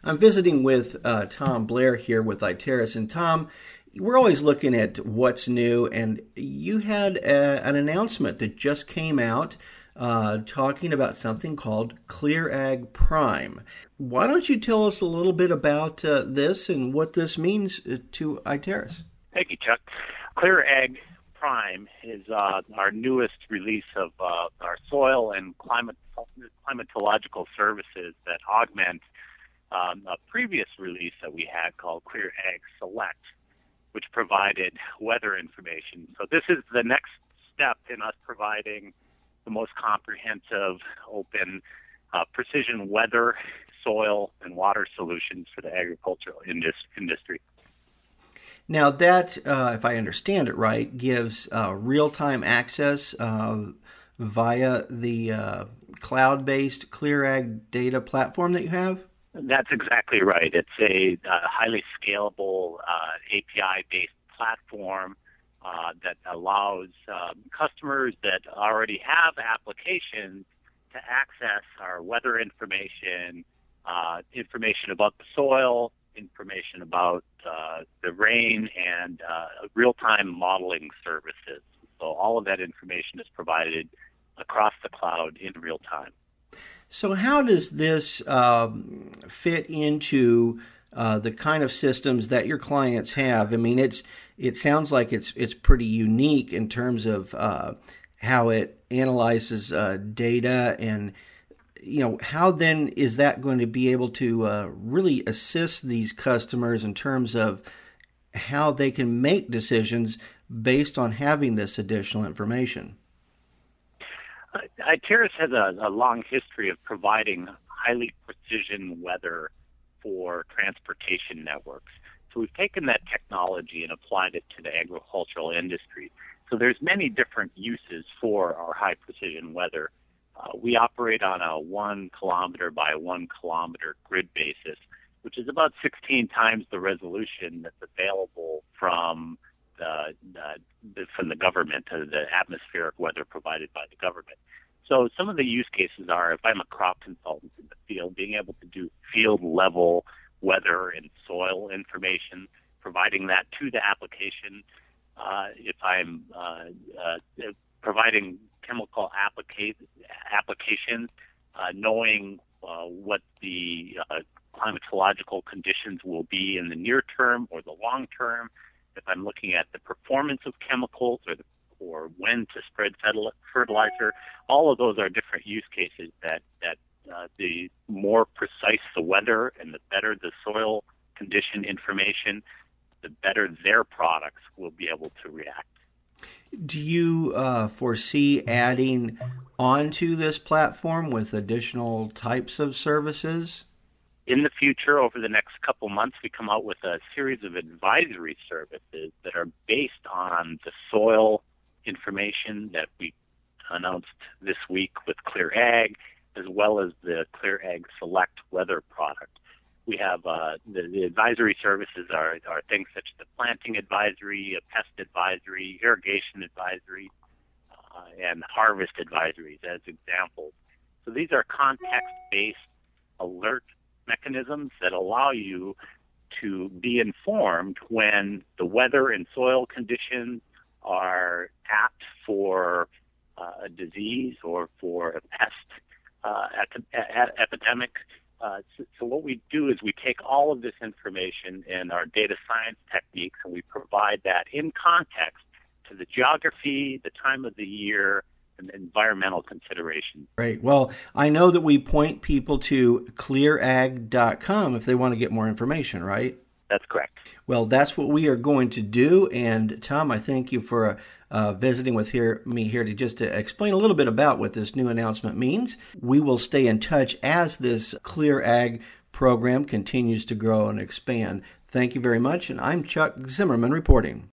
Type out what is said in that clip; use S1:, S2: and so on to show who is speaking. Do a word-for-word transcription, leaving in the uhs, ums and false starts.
S1: I'm visiting with uh, Tom Blair here with Iteris. And Tom, we're always looking at what's new, and you had a, an announcement that just came out uh, talking about something called ClearAg Prime. Why don't you tell us a little bit about uh, this and what this means to Iteris?
S2: Thank you, Chuck. ClearAg Prime is uh, our newest release of uh, our soil and climate climatological services that augment um, a previous release that we had called ClearAg Select, which provided weather information. So this is the next step in us providing the most comprehensive, open, uh, precision weather, soil, and water solutions for the agricultural indus- industry.
S1: Now that, uh, if I understand it right, gives uh, real-time access uh, via the uh, cloud-based ClearAg data platform that you have?
S2: That's exactly right. It's a uh, highly scalable uh, A P I-based platform uh, that allows um, customers that already have applications to access our weather information, uh, information about the soil, information about uh, the rain, and uh, real-time modeling services. So all of that information is provided across the cloud in real time.
S1: So how does this um, fit into uh, the kind of systems that your clients have? I mean, it's it sounds like it's it's pretty unique in terms of uh, how it analyzes uh, data, and you know, how then is that going to be able to uh, really assist these customers in terms of how they can make decisions based on having this additional information?
S2: Uh, Iteris has a, a long history of providing highly precision weather for transportation networks. So we've taken that technology and applied it to the agricultural industry. So there's many different uses for our high precision weather. Uh, we operate on a one kilometer by one kilometer grid basis, which is about sixteen times the resolution that's available from the, the from the government, uh, the atmospheric weather provided by the government. So some of the use cases are, if I'm a crop consultant in the field, being able to do field level weather and soil information, providing that to the application. Uh, if I'm uh, uh, providing chemical applica- applications, uh, knowing uh, what the uh, climatological conditions will be in the near term or the long term. If I'm looking at the performance of chemicals or the, or when to spread fertilizer, all of those are different use cases that, that uh, the more precise the weather and the better the soil condition information, the better their products will be able to react.
S1: Do you uh, foresee adding onto this platform with additional types of services?
S2: In the future, over the next couple months, we come out with a series of advisory services that are based on the soil information that we announced this week with ClearAg, as well as the ClearAg Select weather product. We have uh, the, the advisory services are, are things such as the planting advisory, a pest advisory, irrigation advisory, uh, and harvest advisories as examples. So these are context-based alert mechanisms that allow you to be informed when the weather and soil conditions are apt for uh, a disease or for a pest uh, ep- epidemic. Uh, so, so what we do is we take all of this information and our data science techniques, and we provide that in context to the geography, the time of the year, and environmental considerations.
S1: Right. Well, I know that we point people to clear ag dot com if they want to get more information, right?
S2: That's correct.
S1: Well, that's what we are going to do. And Tom, I thank you for uh, visiting with here, me here to just to explain a little bit about what this new announcement means. We will stay in touch as this ClearAg program continues to grow and expand. Thank you very much. And I'm Chuck Zimmerman reporting.